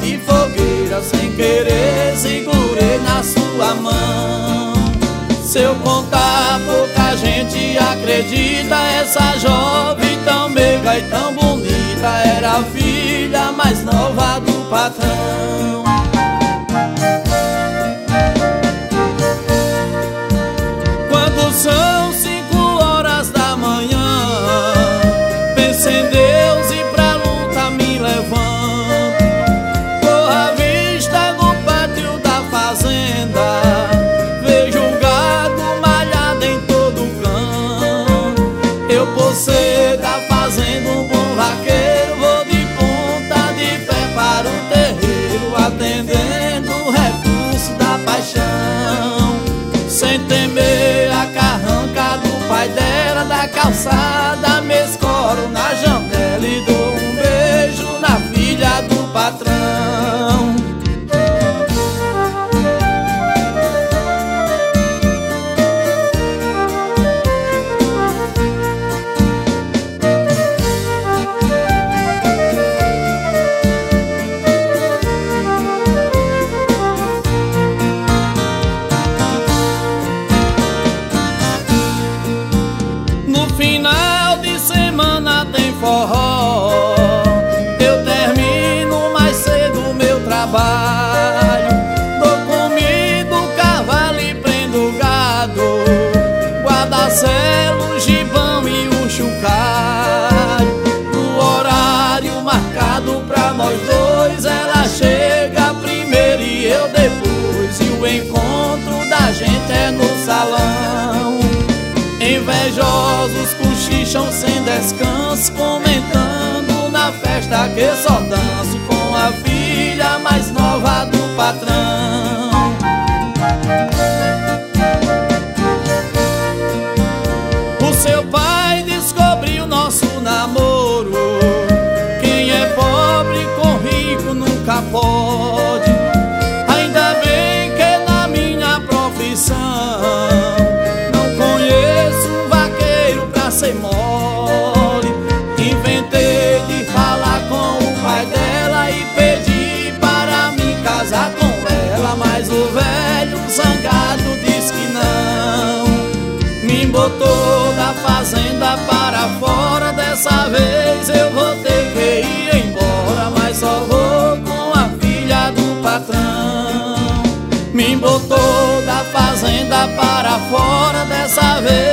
de fogueira, sem querer segurei na sua mão. Se eu contar, pouca gente acredita. Essa jovem tão meiga e tão bonita era a filha mais nova do patrão. Quando são 5 horas da manhã, penso em Deus e pra luta me levanto. Corro à vista no pátio da fazenda, vejo o gado malhado em todo canto. Eu por ser da fazenda um bom vaqueiro, vou de ponta de pé para o terreiro, atendendo o recurso da paixão. Sem temer a carranca do pai dela, da calçada me escoro na janela e dou um beijo na filha do patrão. No final de semana tem forró, eu termino mais cedo meu trabalho. Dou comida, cavalo e prendo gado, guarda-selo, gibão e um chocalho. No horário marcado pra nós dois, ela chega primeiro e eu depois, e o encontro da gente é no salão. Invejosos cochicham sem descanso, comentando na festa que só danço com a filha mais nova do patrão. O seu pai descobriu nosso namoro, quem é pobre com rico nunca pode. Ainda bem que na minha profissão ser mole. Inventei de falar com o pai dela e pedi para me casar com ela, mas o velho zangado disse que não. Me botou da fazenda para fora, dessa vez eu vou ter que ir embora, mas só vou com a filha do patrão. Me botou da fazenda para fora, dessa vez